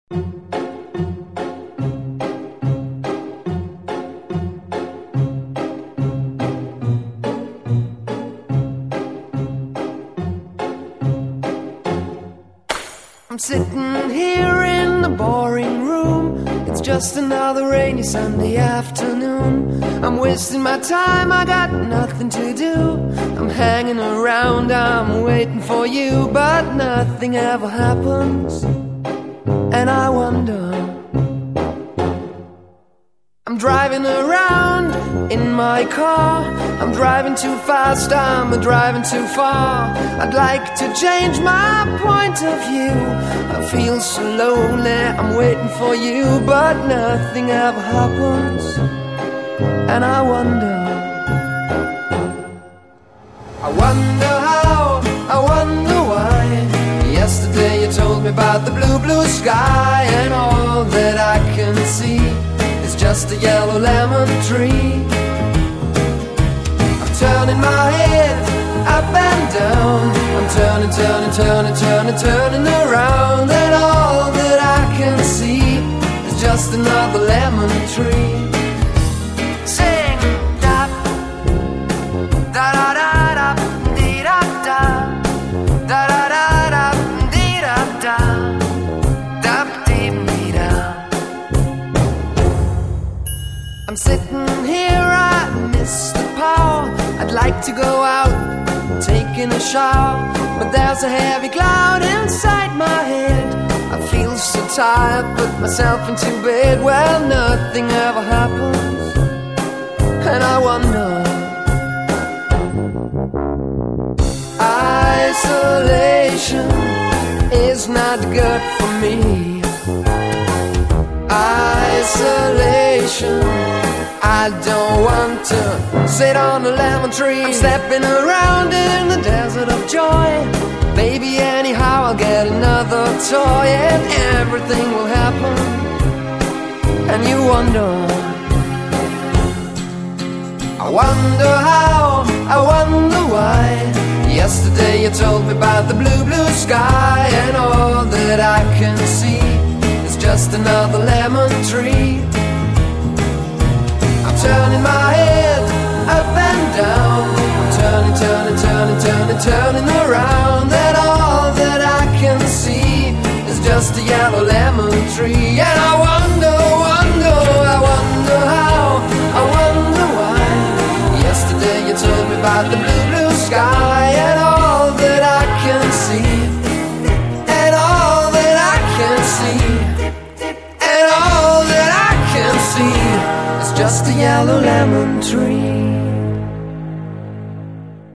I'm sitting here in the boring room. It's just another rainy Sunday afternoon. I'm wasting my time, I got nothing to do. I'm hanging around, I'm waiting for you, but nothing ever happens. And I wonder, I'm driving around in my car. I'm driving too fast, I'm driving too far. I'd like to change my point of view. I feel so lonely, I'm waiting for you, but nothing ever happens. And I wonder how, I wonder why. Yesterday you told me about the blue, blue sky, and all that I can see is just a yellow lemon tree. I'm turning my head up and down. I'm turning, turning, turning, turning, turning around, and all that I can see is just another lemon tree. Sing da da da da da dee da da da da da da dee da da da dee dee da. I'm sitting here, I miss the power. I'd like to go out, taking a shower, but there's a heavy cloud inside my head. I feel so tired, put myself into bed. Well, nothing ever happens, and I wonder. Isolation is not good for me. Isolation, I don't want to sit on a lemon tree. I'm stepping around in the desert of joy. Maybe anyhow I'll get another toy, and everything will happen. And you wonder, I wonder how, I wonder why. Yesterday you told me about the blue, blue sky, and all that I can see is just another lemon tree. I'm turning my head up and down. I'm turning, turning, turning, turning, turning around, and all that I can see is just a yellow lemon tree. And I wonder, wonder, I wonder how, I wonder why. Yesterday you told me about the blue, blue sky, and all that I can see, and all that I can see, and all that I can see is just a yellow lemon tree.